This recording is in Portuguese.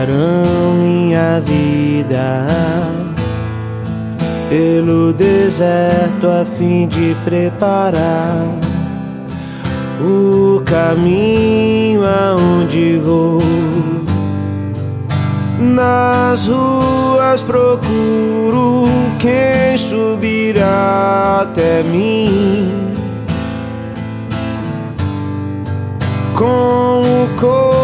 guiarão minha vida pelo deserto a fim de preparar o caminho aonde vou. Nas ruas procuro quem subirá até mim com o